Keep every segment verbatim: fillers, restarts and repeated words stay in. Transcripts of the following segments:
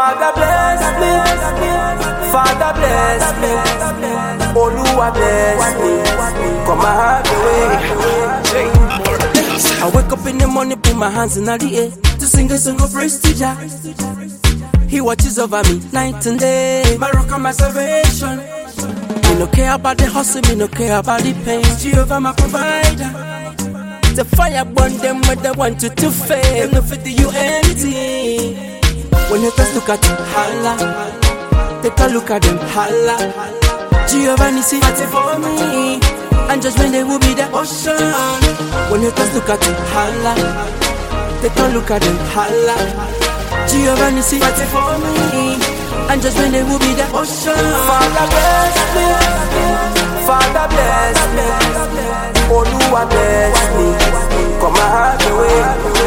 Father bless me, Father bless me, Oluwa bless me, come and have your way. I wake up in the morning, put my hands in the air to sing a song of praise to Jah. He watches over me night and day, my rock and my salvation. Me no care about the hustle, me no care about the pain. Jehovah my provider. The fire burn them when they want you to fail. Them no fit you anything. When you just look at them, holla. Take a look at them, holla. Jehovah Nissi fight for me, and just when they will be the ocean. When you just look at them, holla. Take a look at them, holla. Jehovah Nissi fight for me, and just when they will be the ocean. Father bless me, Father bless me, Oluwa bless me, come and have your way.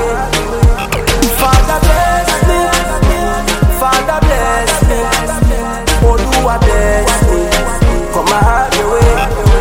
Father bless me, Father bless me, Oluwa bless me, come and have your way.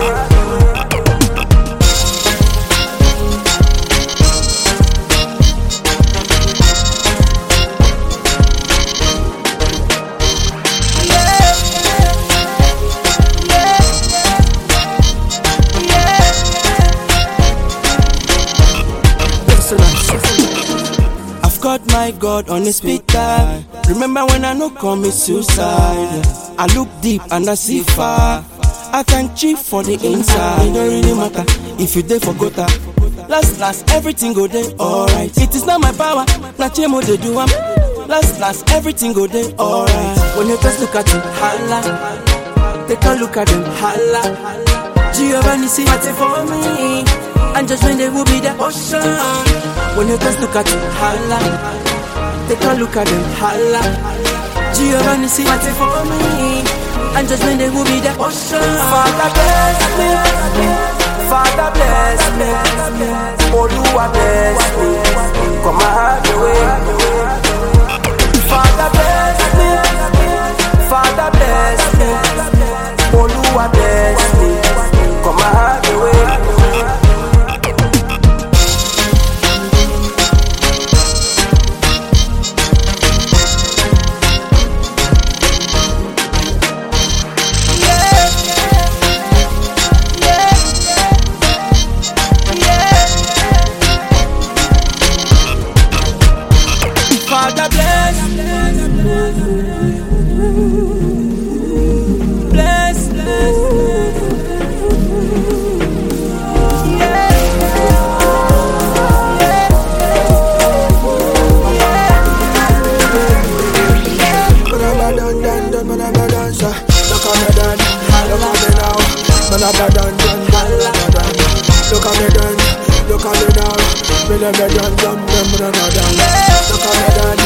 I've got my God on his speaker. Remember when I no commit suicide? I look deep and I see far. I thank Chief for the inside. It don't really matter if you dey for gota. Last last everything go dey alright. It is not my power, na chemo dey do am. Last last everything go dey alright. When you just look at him, holla. Take a look at him, holla. Jehovah Nissi fight for me, and just when they will be the ocean. When you just look at him, holla. Take a look at him, holla. Jehovah Nissi fight for me, and just when they will be the ocean. Father bless me, Father bless me, Oluwa bless me, come and have your way. Father bless me, Father bless me, Oluwa bless me, come and have your way. Father bless, bless, bless, yeah, yeah, yeah. When I'm done, done, done, when I'm done, sir. Look at me done, look at me now. When I'm done, done, done, done. Look at me done, look at me now. When I'm done, done, done, when I'm done. Look at me done.